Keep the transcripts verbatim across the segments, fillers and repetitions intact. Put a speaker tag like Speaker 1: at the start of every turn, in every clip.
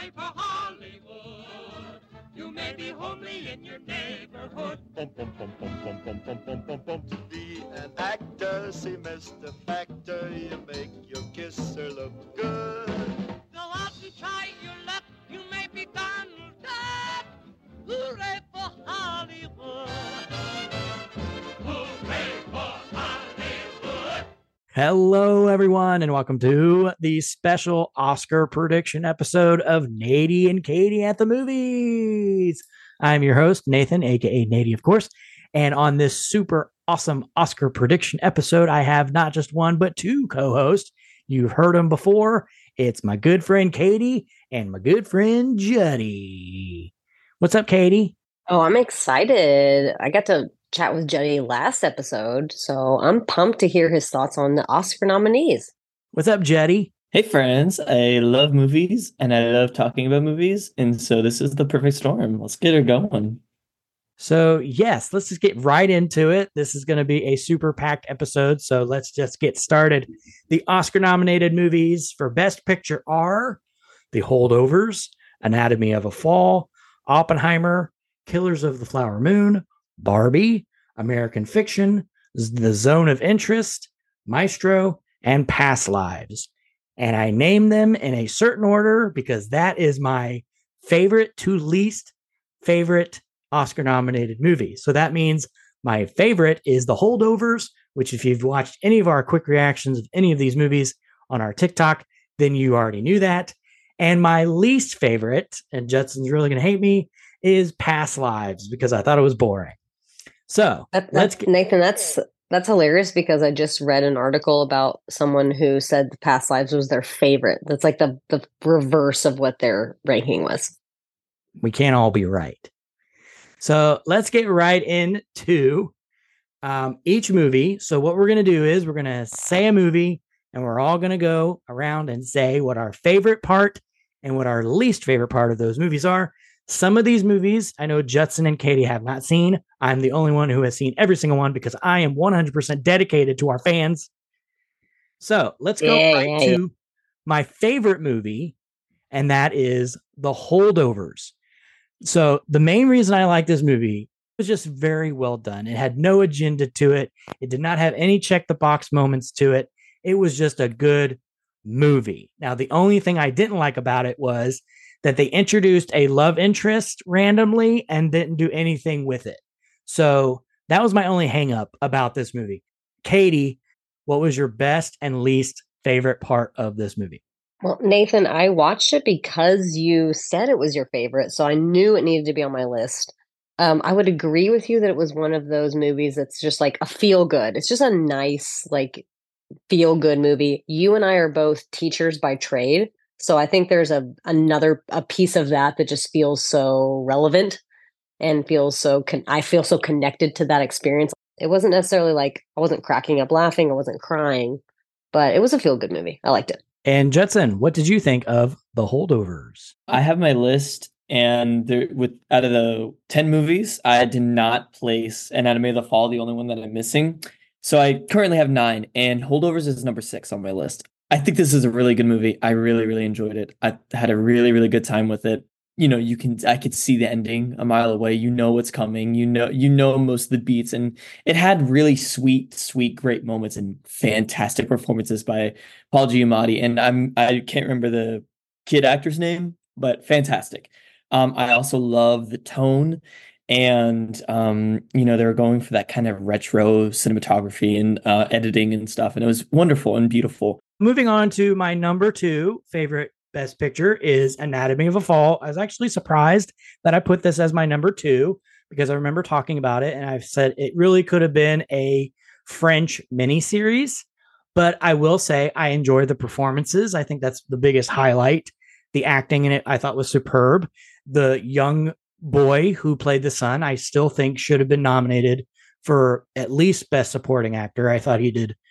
Speaker 1: hooray for Hollywood. You may be homely in your neighborhood.
Speaker 2: Bum, bum, bum, bum, bum, bum, bum, bum, bum, bum. To be an actor, see Mister Factor, you make your kisser look good.
Speaker 1: Go out and try your luck, you may be Donald Duck. Hooray for Hollywood. Hooray for Hollywood.
Speaker 3: Hello, everyone, and welcome to the special Oscar prediction episode of Nady and Katie at the Movies. I'm your host, Nathan, aka Nady, of course. And on this super awesome Oscar prediction episode, I have not just one, but two co-hosts. You've heard them before. It's my good friend Katie and my good friend Juddy. What's up, Katie?
Speaker 4: Oh, I'm excited. I got to chat with Juddy last episode, so I'm pumped to hear his thoughts on the Oscar nominees.
Speaker 3: What's up, Juddy?
Speaker 5: Hey, friends. I love movies, and I love talking about movies, and so this is the perfect storm. Let's get her going.
Speaker 3: So, yes, let's just get right into it. This is going to be a super packed episode, so let's just get started. The Oscar-nominated movies for Best Picture are The Holdovers, Anatomy of a Fall, Oppenheimer, Killers of the Flower Moon, Barbie, American Fiction, The Zone of Interest, Maestro, and Past Lives. And I name them in a certain order because that is my favorite to least favorite Oscar-nominated movie. So that means my favorite is The Holdovers, which if you've watched any of our quick reactions of any of these movies on our TikTok, then you already knew that. And my least favorite, and Judson's really going to hate me, is Past Lives because I thought it was boring. So
Speaker 4: That,
Speaker 3: let's
Speaker 4: that's,
Speaker 3: get,
Speaker 4: Nathan, that's that's hilarious because I just read an article about someone who said the Past Lives was their favorite. That's like the, the reverse of what their ranking was.
Speaker 3: we can't all be right. So let's get right into um, each movie. So what we're going to do is we're going to say a movie and we're all going to go around and say what our favorite part and what our least favorite part of those movies are. Some of these movies, I know Judson and Katie have not seen. I'm the only one who has seen every single one because I am one hundred percent dedicated to our fans. So let's go
Speaker 4: Yeah,
Speaker 3: right
Speaker 4: yeah,
Speaker 3: to
Speaker 4: yeah.
Speaker 3: my favorite movie, and that is The Holdovers. So the main reason I like this movie was just very well done. It had no agenda to it. It did not have any check the box moments to it. It was just a good movie. Now, the only thing I didn't like about it was that they introduced a love interest randomly and didn't do anything with it. So that was my only hang up about this movie. Katie, what was your best and least favorite part of this movie?
Speaker 4: Well, Nathan, I watched it because you said it was your favorite, so I knew it needed to be on my list. Um, I would agree with you that it was one of those movies that's just like a feel good. It's just a nice, like, feel good movie. You and I are both teachers by trade, so I think there's a another a piece of that that just feels so relevant and feels so. Con- I feel so connected to that experience. It wasn't necessarily like I wasn't cracking up laughing, I wasn't crying, but it was a feel good movie. I liked it.
Speaker 3: And Judson, what did you think of The Holdovers?
Speaker 5: I have my list, and there, with out of the ten movies, I did not place Anatomy of the Fall, the only one that I'm missing. So I currently have nine, and Holdovers is number six on my list. I think this is a really good movie. I really, really enjoyed it. I had a really, really good time with it. You know, you can I could see the ending a mile away. You know what's coming. You know, you know most of the beats, and it had really sweet, sweet, great moments and fantastic performances by Paul Giamatti. And I'm I can't remember the kid actor's name, but fantastic. Um, I also love the tone, and um, you know, they were going for that kind of retro cinematography and uh, editing and stuff, and it was wonderful and beautiful.
Speaker 3: Moving on to my number two favorite Best Picture is Anatomy of a Fall. I was actually surprised that I put this as my number two because I remember talking about it and I've said it really could have been a French miniseries. But I will say I enjoyed the performances. I think that's the biggest highlight. The acting in it I thought was superb. The young boy who played the son, I still think should have been nominated for at least Best Supporting Actor. I thought he did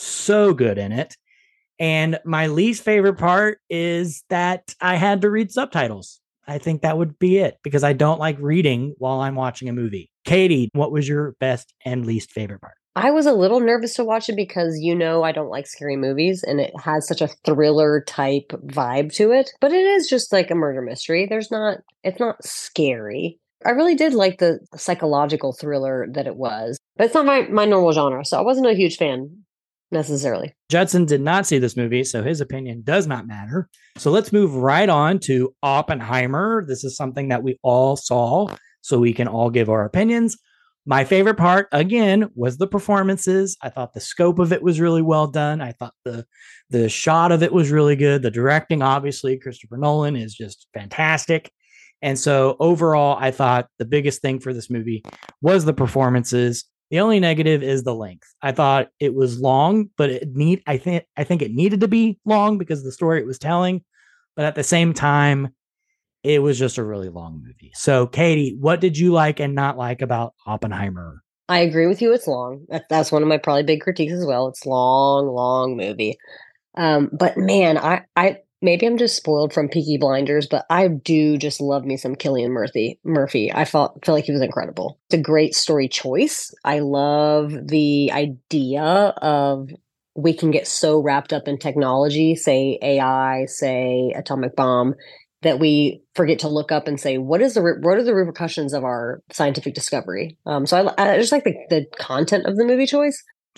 Speaker 3: so good in it. And my least favorite part is that I had to read subtitles. I think that would be it because I don't like reading while I'm watching a movie. Katie, what was your best and least favorite part?
Speaker 4: I was a little nervous to watch it because you know I don't like scary movies and it has such a thriller type vibe to it. But it is just like a murder mystery. There's not, it's not scary. I really did like the psychological thriller that it was, but it's not my, my normal genre. So I wasn't a huge fan necessarily.
Speaker 3: Judson did not see this movie, so his opinion does not matter. So let's move right on to Oppenheimer. This is something that we all saw, so we can all give our opinions. My favorite part, again, was the performances. I thought the scope of it was really well done. I thought the the shot of it was really good. The directing, obviously, Christopher Nolan is just fantastic. And so overall, I thought the biggest thing for this movie was the performances. The only negative is the length. I thought it was long, but it need I think I think it needed to be long because of the story it was telling. But at the same time, it was just a really long movie. So, Katie, what did you like and not like about Oppenheimer?
Speaker 4: I agree with you. It's long. That, that's one of my probably big critiques as well. It's long, long movie. Um, but man, I, I maybe I'm just spoiled from Peaky Blinders, but I do just love me some Cillian Murphy. Murphy. I felt feel like he was incredible. It's a great story choice. I love the idea of we can get so wrapped up in technology, say A I, say atomic bomb, that we forget to look up and say, what is the re- what are the repercussions of our scientific discovery? Um, so I, I just like the, the content of the movie choice.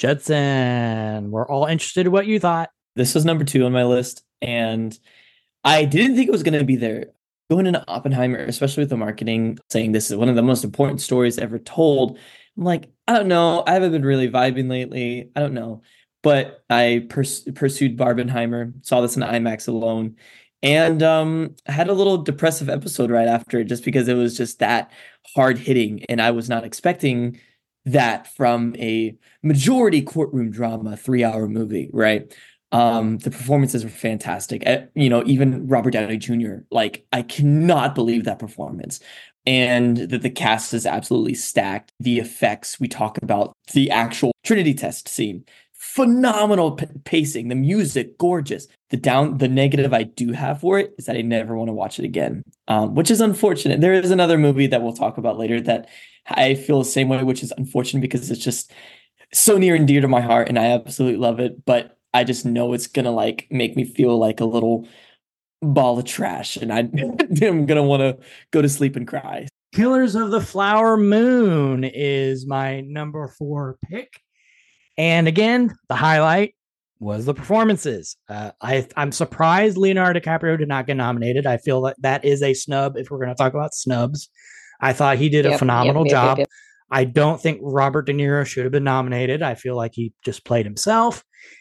Speaker 3: Judson, we're all interested in what you thought.
Speaker 5: This was number two on my list, and I didn't think it was going to be there. Going into Oppenheimer, especially with the marketing, saying this is one of the most important stories ever told, I'm like, I don't know. I haven't been really vibing lately. I don't know. But I pers- pursued Barbenheimer, saw this in IMAX alone, and um, I had a little depressive episode right after it just because it was just that hard hitting. And I was not expecting that from a majority courtroom drama, three hour movie, right? Um, the performances were fantastic. Uh, you know, even Robert Downey Junior, like, I cannot believe that performance. And that the cast is absolutely stacked. The effects, we talk about the actual Trinity test scene. Phenomenal p- pacing, the music, gorgeous. The down, the negative I do have for it is that I never want to watch it again, um, which is unfortunate. There is another movie that we'll talk about later that I feel the same way, which is unfortunate because it's just so near and dear to my heart, and I absolutely love it. But I just know it's gonna like make me feel like a little ball of trash, and I, I'm gonna want to go to sleep and cry.
Speaker 3: Killers of the Flower Moon is my number four pick. And again, the highlight was the performances. Uh, I, I'm surprised Leonardo DiCaprio did not get nominated. I feel that that is a snub if we're going to talk about snubs. I thought he did
Speaker 4: Yep,
Speaker 3: a phenomenal
Speaker 4: yep, yep,
Speaker 3: job.
Speaker 4: yep, yep.
Speaker 3: I don't think Robert De Niro should have been nominated. I feel like he just played himself.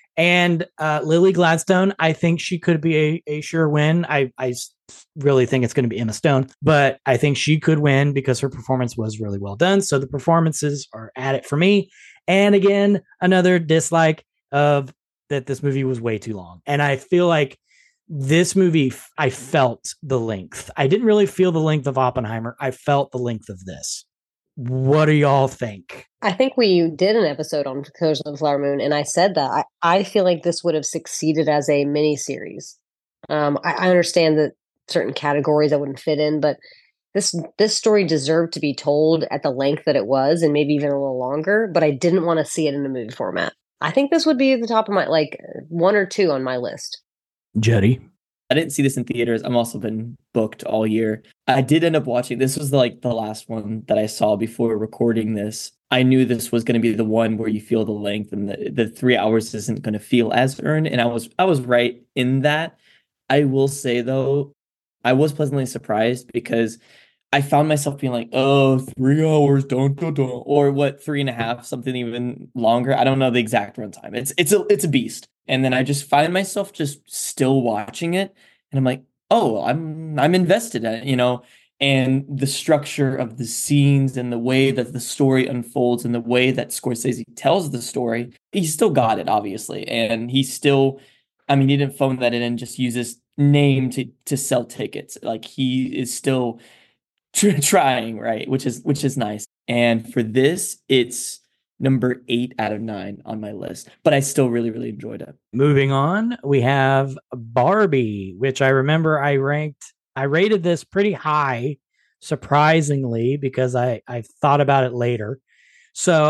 Speaker 3: And uh, Lily Gladstone, I think she could be a, a sure win. I, I really think it's going to be Emma Stone, but I think she could win because her performance was really well done. So the performances are at it for me. And again, another dislike of that this movie was way too long. And I feel like this movie, I felt the length. I didn't really feel the length of Oppenheimer. I felt the length of this. What do y'all think?
Speaker 4: I think we did an episode on Killers of the Flower Moon, and I said that I, I feel like this would have succeeded as a mini series. Um, I, I understand that certain categories I wouldn't fit in, but this this story deserved to be told at the length that it was, and maybe even a little longer. But I didn't want to see it in a movie format. I think this would be at the top of my like one or two on my list.
Speaker 3: Jetty.
Speaker 5: I didn't see this in theaters. I'm also been booked all year. I did end up watching. This was like the last one that I saw before recording this. I knew this was going to be the one where you feel the length and the, the three hours isn't going to feel as earned. And I was I was right in that. I will say, though, I was pleasantly surprised because I found myself being like, oh, three hours, don't, don't, don't. Or what, three and a half, something even longer. I don't know the exact runtime. It's it's a it's a beast. And then I just find myself just still watching it. And I'm like, oh, I'm I'm invested in it, you know, and the structure of the scenes and the way that the story unfolds and the way that Scorsese tells the story, he still got it, obviously. And he still, I mean, he didn't phone that in and just use his name to to sell tickets. Like, he is still tr- trying, right? Which is which is nice. And for this, it's number eight out of nine on my list, but I still really, really enjoyed it.
Speaker 3: Moving on, we have Barbie, which I remember I ranked, I rated this pretty high, surprisingly, because I, I thought about it later. So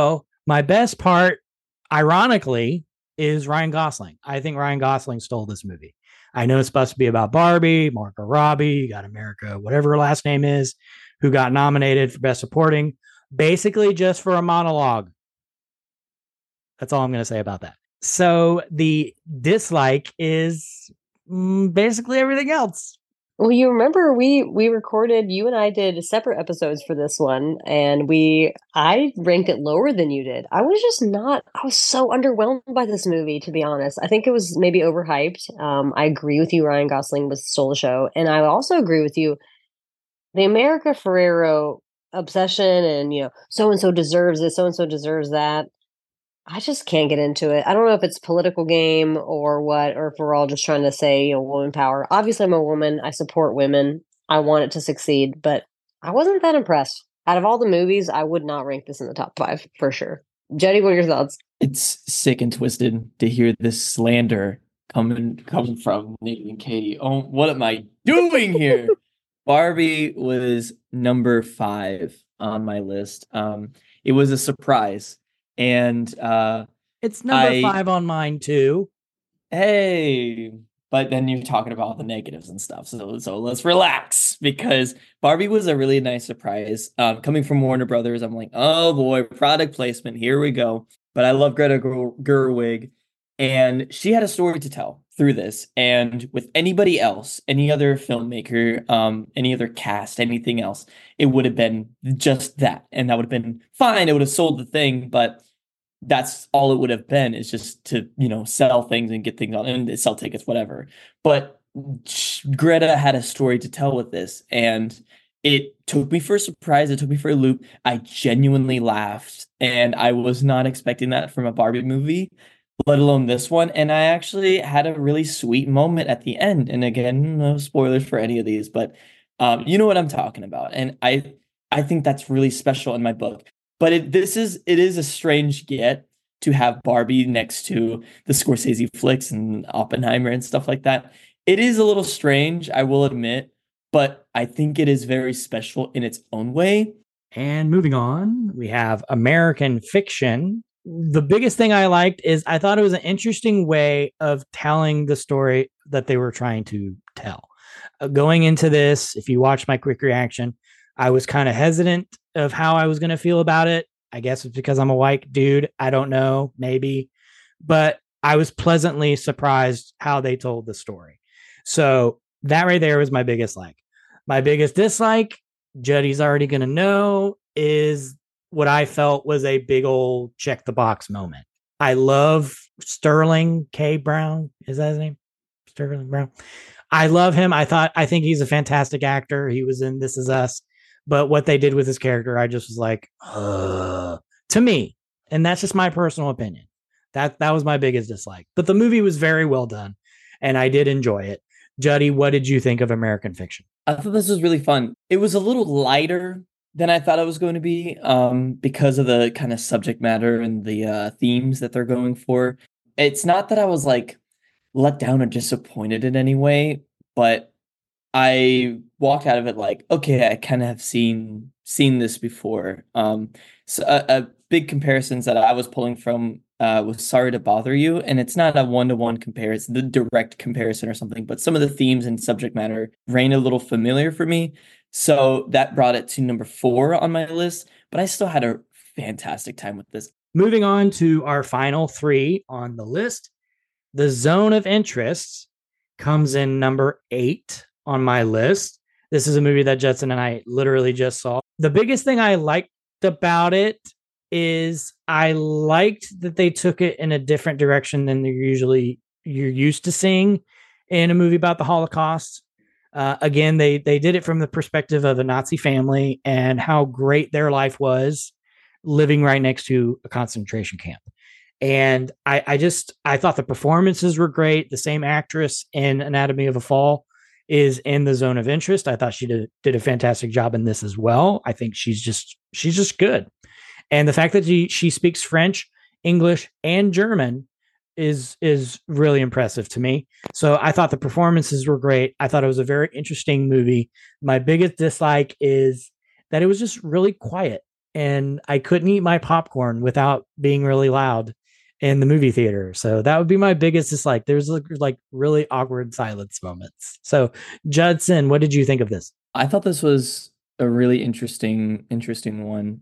Speaker 3: My best part, ironically, is Ryan Gosling. I think Ryan Gosling stole this movie. I know it's supposed to be about Barbie, Margot Robbie, you got America, whatever her last name is, who got nominated for Best Supporting, basically just for a monologue. That's all I'm going to say about that. So the dislike is mm, basically everything else.
Speaker 4: Well, you remember we we recorded, you and I did separate episodes for this one, and we I ranked it lower than you did. I was just not, I was so underwhelmed by this movie, to be honest. I think it was maybe overhyped. Um, I agree with you, Ryan Gosling was stole the show. And I also agree with you, the America Ferrero obsession and, you know, so and so deserves this, so and so deserves that. I just can't get into it. I don't know if it's political game or what, or if we're all just trying to say, you know, woman power. Obviously, I'm a woman. I support women. I want it to succeed, but I wasn't that impressed. Out of all the movies, I would not rank this in the top five for sure. Jetty, what are your thoughts?
Speaker 5: It's sick and twisted to hear this slander coming coming from Nate and Katie. Oh, what am I doing here? Barbie was number five on my list. Um, it was a surprise. And uh,
Speaker 3: it's number
Speaker 5: I,
Speaker 3: five on mine too.
Speaker 5: Hey, but then you're talking about the negatives and stuff. So so let's relax, because Barbie was a really nice surprise. Um, coming from Warner Brothers, I'm like, oh boy, product placement. Here we go. But I love Greta Gerwig, and she had a story to tell through this. And with anybody else, any other filmmaker, um, any other cast, anything else, it would have been just that, and that would have been fine. It would have sold the thing, but that's all it would have been, is just to, you know, sell things and get things on and sell tickets, whatever. But Greta had a story to tell with this, and it took me for a surprise. It took me for a loop. I genuinely laughed, and I was not expecting that from a Barbie movie, let alone this one. And I actually had a really sweet moment at the end. And again, no spoilers for any of these, but um, you know what I'm talking about. And I I think that's really special in my book. But it, this is it is a strange get to have Barbie next to the Scorsese flicks and Oppenheimer and stuff like that. It is a little strange, I will admit, but I think it is very special in its own way.
Speaker 3: And moving on, we have American Fiction. The biggest thing I liked is I thought it was an interesting way of telling the story that they were trying to tell. Uh, going into this, if you watch my quick reaction, I was kind of hesitant of how I was going to feel about it. I guess it's because I'm a white dude. I don't know, maybe. But I was pleasantly surprised how they told the story. So that right there was my biggest like. My biggest dislike, Juddy's already going to know, is what I felt was a big old check the box moment. I love Sterling K. Brown. Is that his name? Sterling Brown. I love him. I thought, I think he's a fantastic actor. He was in This Is Us. But what they did with his character, I just was like, uh, to me. And that's just my personal opinion. That that was my biggest dislike. But the movie was very well done, and I did enjoy it. Juddy, what did you think of American Fiction?
Speaker 5: I thought this was really fun. It was a little lighter than I thought it was going to be, um, because of the kind of subject matter and the uh, themes that they're going for. It's not that I was like let down or disappointed in any way, but I walked out of it like, okay, I kind of have seen seen this before. Um, so a, a big comparisons that I was pulling from uh, was Sorry to Bother You, and it's not a one-to-one comparison, the direct comparison or something, but some of the themes and subject matter rang a little familiar for me. So that brought it to number four on my list, but I still had a fantastic time with this.
Speaker 3: Moving on to our final three on the list, The Zone of Interest comes in number eight on my list. This is a movie that Jetson and I literally just saw. The biggest thing I liked about it is I liked that they took it in a different direction than they're usually you're used to seeing in a movie about the Holocaust. Uh, again, they they did it from the perspective of a Nazi family and how great their life was living right next to a concentration camp. And I, I just I thought the performances were great. The same actress in Anatomy of a Fall is in The Zone of Interest. I thought she did, did a fantastic job in this as well. I think she's just she's just good. And the fact that she, she speaks French, English, and German is is really impressive to me. So I thought the performances were great. I thought it was a very interesting movie. My biggest dislike is that it was just really quiet. and I couldn't eat my popcorn without being really loud in the movie theater. So that would be my biggest dislike. There's like, like really awkward silence moments. So Judson, what did you think of this?
Speaker 5: I thought this was a really interesting, interesting one.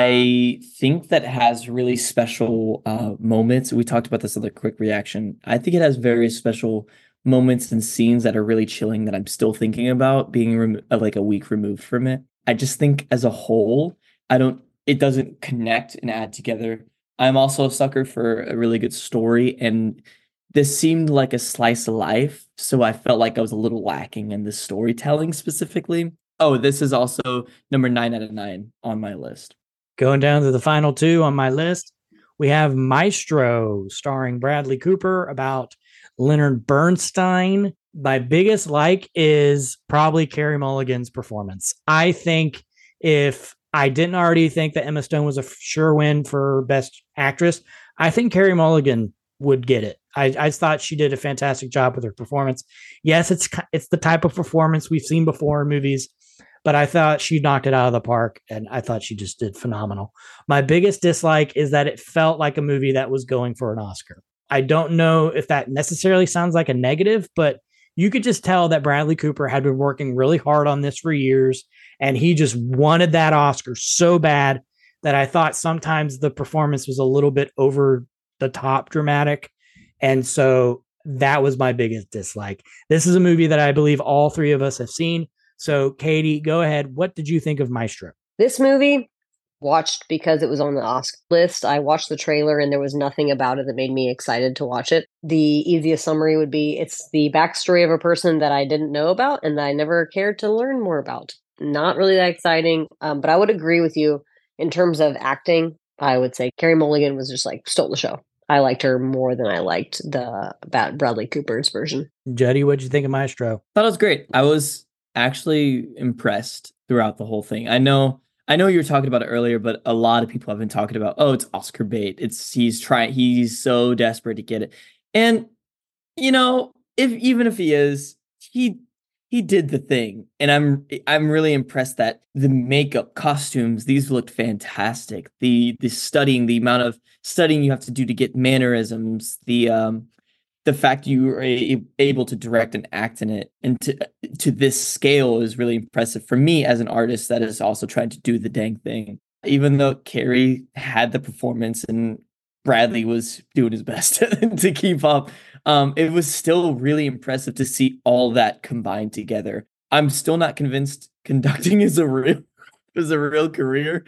Speaker 5: I think that has really special uh, moments. We talked about this in the quick reaction. I think it has very special moments and scenes that are really chilling that I'm still thinking about being rem- uh, like a week removed from it. I just think as a whole, I don't, it doesn't connect and add together. I'm also a sucker for a really good story, and this seemed like a slice of life, so I felt like I was a little lacking in the storytelling specifically. Oh, this is also number nine out of nine on my list.
Speaker 3: Going down to the final two on my list, we have Maestro, starring Bradley Cooper, about Leonard Bernstein. My biggest like is probably Carey Mulligan's performance. I think if I didn't already think that Emma Stone was a sure win for Best Actress, I think Carey Mulligan would get it. I, I thought she did a fantastic job with her performance. Yes, it's it's the type of performance we've seen before in movies, but I thought she knocked it out of the park, and I thought she just did phenomenal. My biggest dislike is that it felt like a movie that was going for an Oscar. I don't know if that necessarily sounds like a negative, but you could just tell that Bradley Cooper had been working really hard on this for years, and he just wanted that Oscar so bad that I thought sometimes the performance was a little bit over the top dramatic. And so that was my biggest dislike. This is a movie that I believe all three of us have seen. So Katie, go ahead. What did you think of Maestro?
Speaker 4: This movie, watched because it was on the Oscar list. I watched the trailer and there was nothing about it that made me excited to watch it. The easiest summary would be it's the backstory of a person that I didn't know about and that I never cared to learn more about. Not really that exciting, um, but I would agree with you in terms of acting. I would say Carey Mulligan was just like stole the show. I liked her more than I liked the about Bradley Cooper's version.
Speaker 3: Juddy, what'd you think of Maestro?
Speaker 5: Thought it was great. I was actually impressed throughout the whole thing. I know I know you were talking about it earlier, but a lot of people have been talking about, oh, it's Oscar bait. It's he's trying he's so desperate to get it. And you know, if even if he is, he he did the thing. And I'm I'm really impressed that the makeup, costumes, these looked fantastic. The the studying, the amount of studying you have to do to get mannerisms, the um the fact you were a, able to direct and act in it and to to this scale is really impressive for me as an artist that is also trying to do the dang thing. Even though Carey had the performance and Bradley was doing his best to keep up, um, it was still really impressive to see all that combined together. I'm still not convinced conducting is a real is a real career.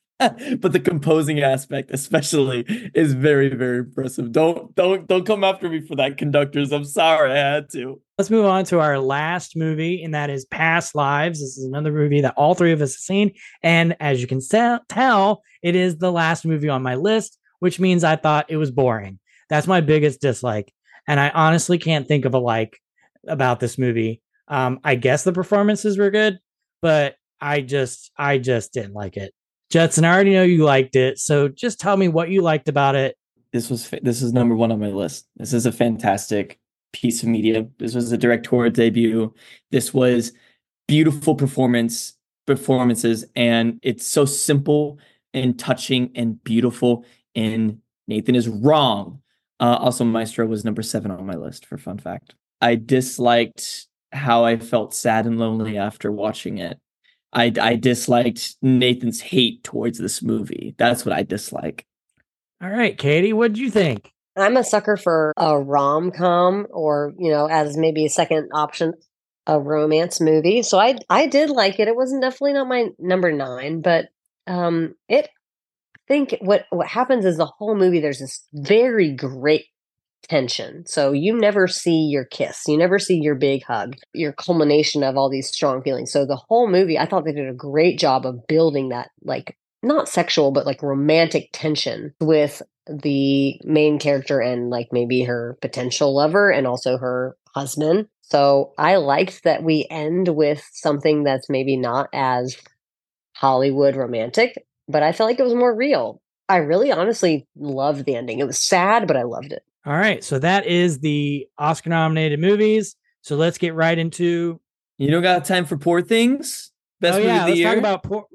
Speaker 5: But the composing aspect especially is very, very impressive. Don't don't don't come after me for that, conductors. I'm sorry, I had to.
Speaker 3: Let's move on to our last movie, and that is Past Lives. This is another movie that all three of us have seen. And as you can tell, it is the last movie on my list, which means I thought it was boring. That's my biggest dislike. And I honestly can't think of a like about this movie. Um, I guess the performances were good, but I just I just didn't like it. Judson, I already know you liked it, so just tell me what you liked about it.
Speaker 5: This was this is number one on my list. This is a fantastic piece of media. This was a directorial debut. This was beautiful performance performances, and it's so simple and touching and beautiful. And Nathan is wrong. Uh, also, Maestro was number seven on my list for fun fact. I disliked how I felt sad and lonely after watching it. I, I disliked Nathan's hate towards this movie. That's what I dislike.
Speaker 3: All right, Katie, what did you think?
Speaker 4: I'm a sucker for a rom-com or, you know, as maybe a second option, a romance movie. So I I did like it. It wasn't definitely not my number nine, but um, it, I think what, what happens is the whole movie, there's this very great tension. So you never see your kiss. You never see your big hug, your culmination of all these strong feelings. So the whole movie, I thought they did a great job of building that, like, not sexual, but like romantic tension with the main character and like maybe her potential lover and also her husband. So I liked that we end with something that's maybe not as Hollywood romantic, but I felt like it was more real. I really honestly loved the ending. It was sad, but I loved it.
Speaker 3: All right, so that is the Oscar-nominated movies. So let's get right into.
Speaker 5: You don't got time for Poor Things? Best
Speaker 3: oh
Speaker 5: movie
Speaker 3: yeah,
Speaker 5: of the
Speaker 3: let's
Speaker 5: year.
Speaker 3: talk about poor. Wait,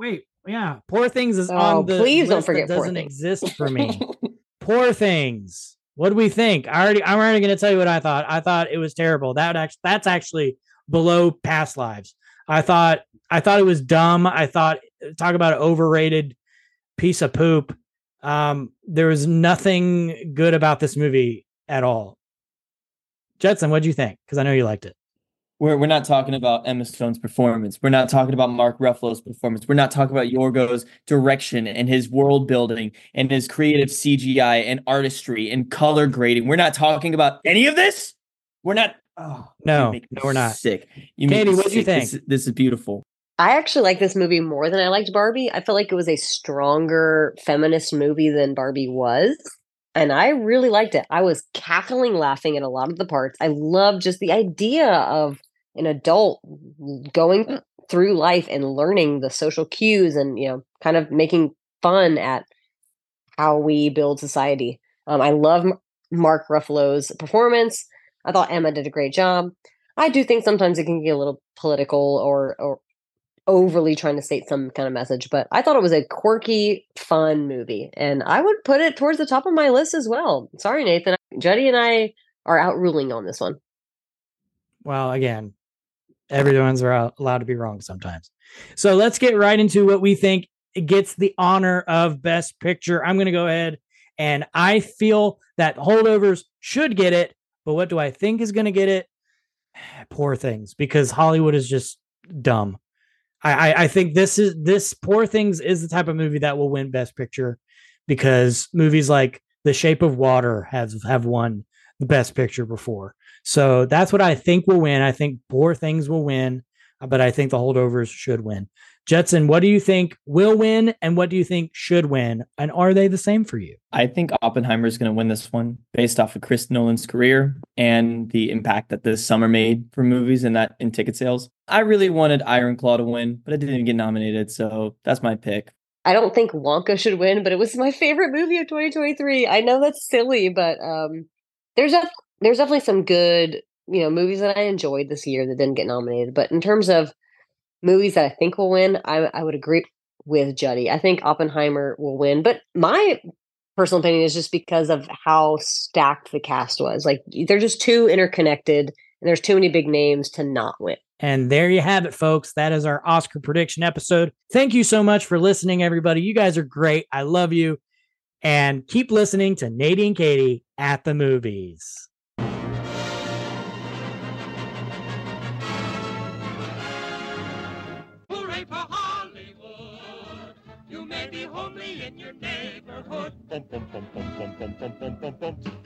Speaker 3: Yeah, Poor Things is
Speaker 4: Oh,
Speaker 3: on the
Speaker 4: please don't
Speaker 3: list
Speaker 4: forget
Speaker 3: that
Speaker 4: Poor
Speaker 3: doesn't
Speaker 4: Things.
Speaker 3: exist for me. Poor Things. What do we think? I already, I'm already going to tell you what I thought. I thought it was terrible. That actually, that's actually below Past Lives. I thought, I thought it was dumb. I thought, talk about an overrated piece of poop. Um, there was nothing good about this movie at all. Judson, what'd you think? Because I know you liked it.
Speaker 5: We're we're not talking about Emma Stone's performance. We're not talking about Mark Ruffalo's performance. We're not talking about Yorgo's direction and his world building and his creative C G I and artistry and color grading. We're not talking about any of this. We're not. Oh,
Speaker 3: No,
Speaker 5: you make me
Speaker 3: no, we're not.
Speaker 5: Sick. You make
Speaker 3: Katie,
Speaker 5: me
Speaker 3: what'd you
Speaker 5: sick. This,
Speaker 3: think?
Speaker 5: this is beautiful.
Speaker 4: I actually like this movie more than I liked Barbie. I felt like it was a stronger feminist movie than Barbie was. And I really liked it. I was cackling laughing at a lot of the parts. I love just the idea of an adult going through life and learning the social cues and, you know, kind of making fun at how we build society. Um, I love M- Mark Ruffalo's performance. I thought Emma did a great job. I do think sometimes it can get a little political or, or overly trying to state some kind of message, but I thought it was a quirky, fun movie, and I would put it towards the top of my list as well. Sorry, Nathan. Juddy and I are out ruling on this one.
Speaker 3: Well, again, everyone's are allowed to be wrong sometimes. So let's get right into what we think gets the honor of Best Picture. I'm going to go ahead, and I feel that Holdovers should get it, but what do I think is going to get it? Poor Things, because Hollywood is just dumb. I, I, I think this is this Poor Things is the type of movie that will win Best Picture, because movies like The Shape of Water have have won the Best Picture before. So that's what I think will win. I think Poor Things will win, but I think The Holdovers should win. Judson, what do you think will win, and what do you think should win? And are they the same for you?
Speaker 5: I think Oppenheimer is going to win this one based off of Chris Nolan's career and the impact that this summer made for movies and that in ticket sales. I really wanted Iron Claw to win, but it didn't even get nominated, so that's my pick.
Speaker 4: I don't think Wonka should win, but it was my favorite movie of twenty twenty-three. I know that's silly, but um, there's a, there's definitely some good, you know, movies that I enjoyed this year that didn't get nominated. But in terms of movies that I think will win, I, I would agree with Juddy. I think Oppenheimer will win, but my personal opinion is just because of how stacked the cast was. Like, they're just too interconnected, and there's too many big names to not win.
Speaker 3: And there you have it, folks. That is our Oscar prediction episode. Thank you so much for listening, everybody. You guys are great. I love you. And keep listening to Nadine Katie at the Movies.
Speaker 1: Hooray for Hollywood! You may be homely in your neighborhood.
Speaker 2: Bum, bum, bum, bum, bum, bum, bum, bum, bum, bum.